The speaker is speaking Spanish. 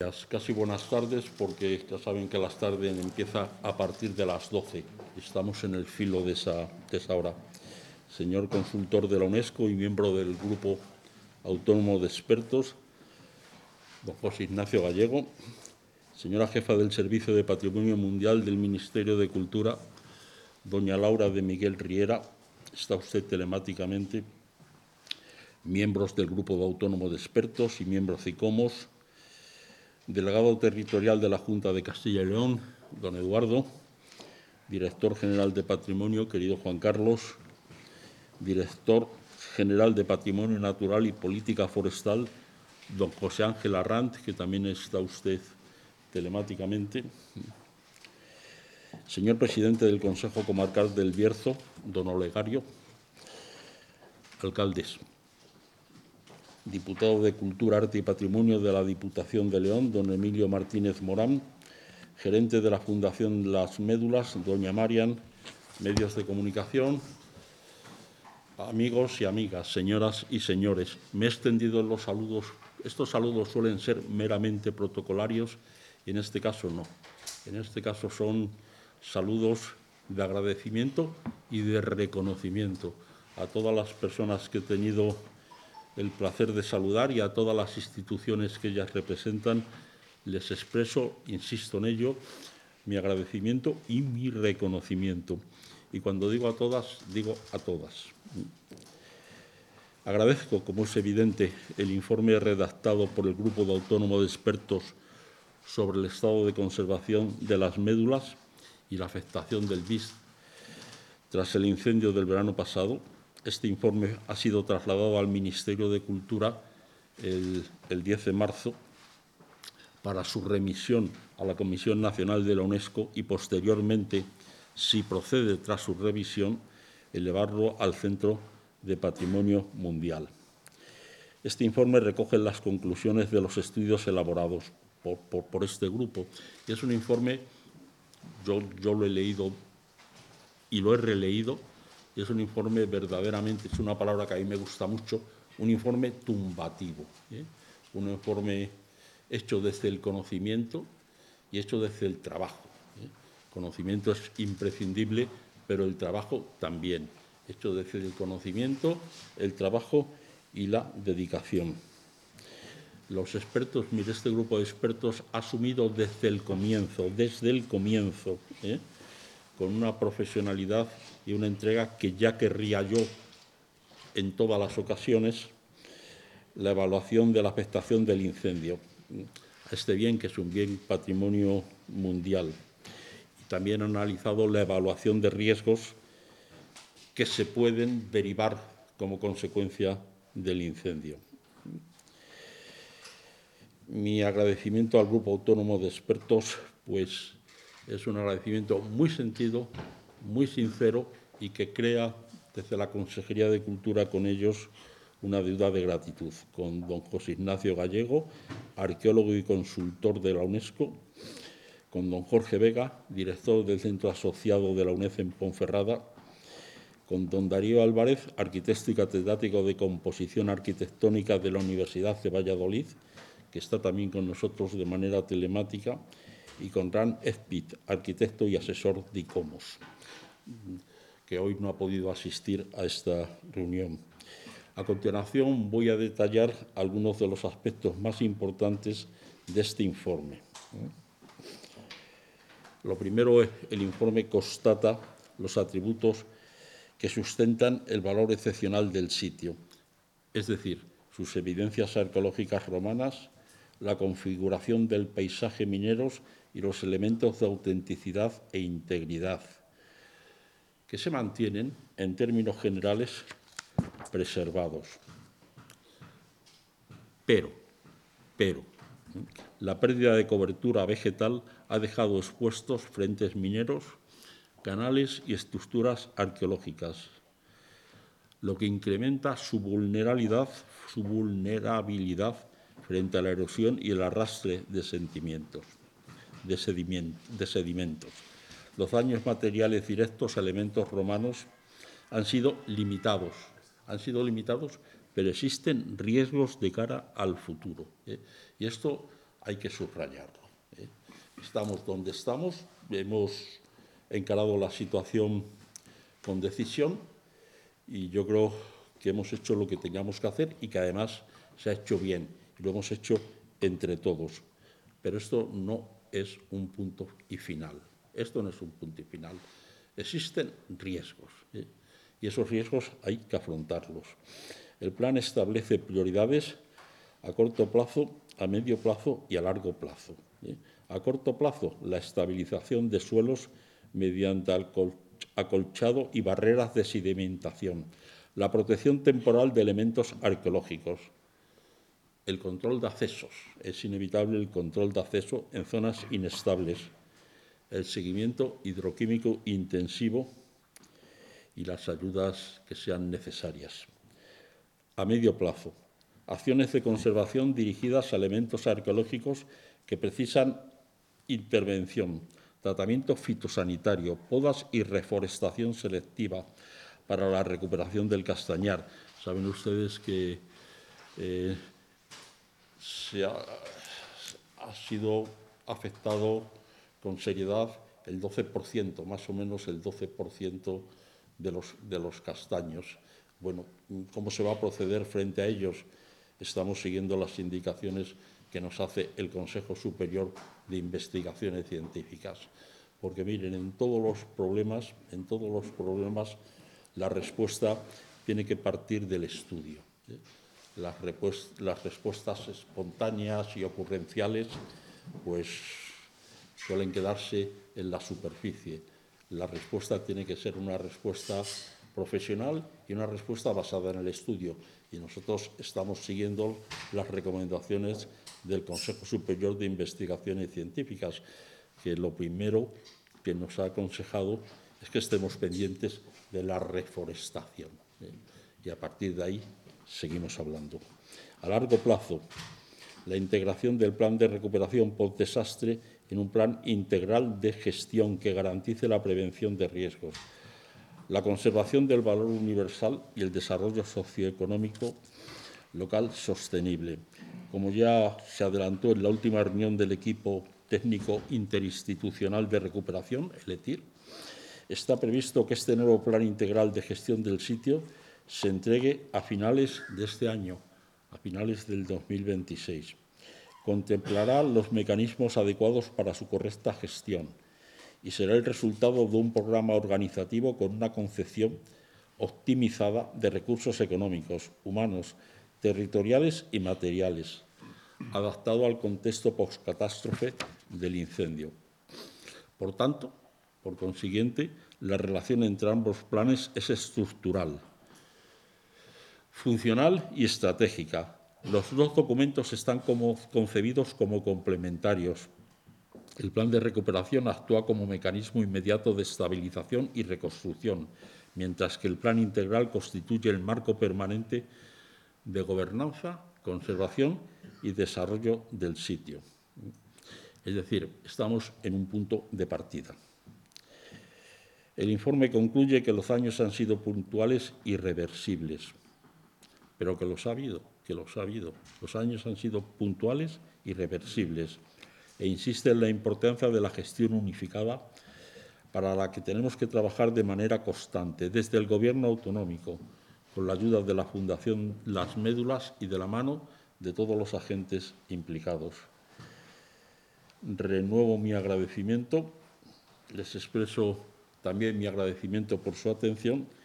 días, casi buenas tardes, porque ya saben que las tardes empieza a partir de las 12. Estamos en el filo de esa hora. Señor consultor de la UNESCO y miembro del Grupo Autónomo de Expertos, don José Ignacio Gallego. Señora jefa del Servicio de Patrimonio Mundial del Ministerio de Cultura, doña Laura de Miguel Riera. Está usted telemáticamente. Miembros del Grupo Autónomo de Expertos y miembros CICOMOS. Delegado territorial de la Junta de Castilla y León, don Eduardo. Director general de Patrimonio, querido Juan Carlos. Director general de Patrimonio Natural y Política Forestal, don José Ángel Arrant, que también está usted telemáticamente. Señor presidente del Consejo Comarcal del Bierzo, don Olegario. Alcaldes. Diputado de Cultura, Arte y Patrimonio de la Diputación de León, don Emilio Martínez Morán. Gerente de la Fundación Las Médulas, doña Marian. Medios de comunicación. Amigos y amigas, señoras y señores, me he extendido en los saludos. Estos saludos suelen ser meramente protocolarios y en este caso no. En este caso son saludos de agradecimiento y de reconocimiento a todas las personas que he tenido el placer de saludar y a todas las instituciones que ellas representan. Les expreso, insisto en ello, mi agradecimiento y mi reconocimiento. Y cuando digo a todas, digo a todas. Agradezco, como es evidente, el informe redactado por el Grupo de Autónomo de Expertos sobre el estado de conservación de las médulas y la afectación del bis tras el incendio del verano pasado. Este informe ha sido trasladado al Ministerio de Cultura el 10 de marzo para su remisión a la Comisión Nacional de la UNESCO y, posteriormente, si procede tras su revisión, elevarlo al Centro de Patrimonio Mundial. Este informe recoge las conclusiones de los estudios elaborados por este grupo. Y es un informe, yo lo he leído y lo he releído, y es un informe verdaderamente, es una palabra que a mí me gusta mucho, un informe tumbativo, un informe hecho desde el conocimiento y hecho desde el trabajo. Conocimiento es imprescindible, pero el trabajo también. Hecho desde el conocimiento, el trabajo y la dedicación. Los expertos, mire, este grupo de expertos ha asumido desde el comienzo, con una profesionalidad y una entrega que ya querría yo en todas las ocasiones, la evaluación de la afectación del incendio. Este bien, que es un bien patrimonio mundial. También ha analizado la evaluación de riesgos que se pueden derivar como consecuencia del incendio. Mi agradecimiento al Grupo Autónomo de Expertos, pues es un agradecimiento muy sentido, muy sincero y que crea desde la Consejería de Cultura con ellos una deuda de gratitud. Con don José Ignacio Gallego, arqueólogo y consultor de la UNESCO, con don Jorge Vega, director del Centro Asociado de la UNED en Ponferrada, con don Darío Álvarez, arquitecto y catedrático de Composición Arquitectónica de la Universidad de Valladolid, que está también con nosotros de manera telemática, y con Ran Ezpit, arquitecto y asesor de ICOMOS, que hoy no ha podido asistir a esta reunión. A continuación voy a detallar algunos de los aspectos más importantes de este informe. Lo primero es el informe constata los atributos que sustentan el valor excepcional del sitio, es decir, sus evidencias arqueológicas romanas, la configuración del paisaje mineros y los elementos de autenticidad e integridad, que se mantienen, en términos generales, preservados. Pero, la pérdida de cobertura vegetal ha dejado expuestos frentes mineros, canales y estructuras arqueológicas, lo que incrementa su vulnerabilidad frente a la erosión y el arrastre de sedimentos. Los daños materiales directos a elementos romanos han sido limitados, pero existen riesgos de cara al futuro. Y esto hay que subrayarlo. Estamos donde estamos, hemos encarado la situación con decisión y yo creo que hemos hecho lo que teníamos que hacer y que además se ha hecho bien y lo hemos hecho entre todos. Pero esto no es un punto y final. Esto no es un punto y final. Existen riesgos y esos riesgos hay que afrontarlos. El plan establece prioridades a corto plazo, a medio plazo y a largo plazo. A corto plazo, la estabilización de suelos mediante acolchado y barreras de sedimentación, la protección temporal de elementos arqueológicos, el control de accesos, es inevitable el control de acceso en zonas inestables, el seguimiento hidroquímico intensivo y las ayudas que sean necesarias. A medio plazo, acciones de conservación dirigidas a elementos arqueológicos que precisan intervención, tratamiento fitosanitario, podas y reforestación selectiva para la recuperación del castañar. Saben ustedes que ha sido afectado con seriedad el 12%, más o menos el 12% de los castaños. Bueno, ¿cómo se va a proceder frente a ellos? Estamos siguiendo las indicaciones que nos hace el Consejo Superior de Investigaciones Científicas. Porque, miren, en todos los problemas, la respuesta tiene que partir del estudio. Las respuestas espontáneas y ocurrenciales pues suelen quedarse en la superficie. La respuesta tiene que ser una respuesta profesional y una respuesta basada en el estudio. Y nosotros estamos siguiendo las recomendaciones del Consejo Superior de Investigaciones Científicas, que lo primero que nos ha aconsejado es que estemos pendientes de la reforestación. Y a partir de ahí seguimos hablando. A largo plazo, la integración del plan de recuperación post-desastre en un plan integral de gestión que garantice la prevención de riesgos, la conservación del valor universal y el desarrollo socioeconómico local sostenible. Como ya se adelantó en la última reunión del equipo técnico interinstitucional de recuperación, el ETIR, está previsto que este nuevo plan integral de gestión del sitio se entregue a finales de este año, a finales del 2026. Contemplará los mecanismos adecuados para su correcta gestión y será el resultado de un programa organizativo con una concepción optimizada de recursos económicos, humanos, territoriales y materiales, adaptado al contexto postcatástrofe del incendio. Por tanto, por consiguiente, la relación entre ambos planes es estructural, funcional y estratégica. Los dos documentos están concebidos como complementarios. El plan de recuperación actúa como mecanismo inmediato de estabilización y reconstrucción, mientras que el plan integral constituye el marco permanente de gobernanza, conservación y desarrollo del sitio. Es decir, estamos en un punto de partida. El informe concluye que los daños han sido puntuales y reversibles, pero que los ha habido. Los daños han sido puntuales y reversibles e insiste en la importancia de la gestión unificada para la que tenemos que trabajar de manera constante desde el Gobierno autonómico, con la ayuda de la Fundación Las Médulas y de la mano de todos los agentes implicados. Renuevo mi agradecimiento, les expreso también mi agradecimiento por su atención